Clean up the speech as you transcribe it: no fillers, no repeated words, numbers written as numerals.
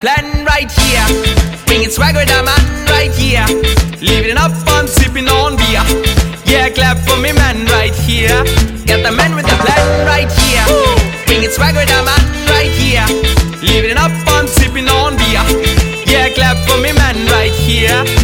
Plan right here, bringing swag with a man right here, living up on sipping on beer. Yeah, clap for me man right here. Got the man with the plan right here, bringing swag with a man right here, living up on sipping on beer. Yeah, clap for me man right here.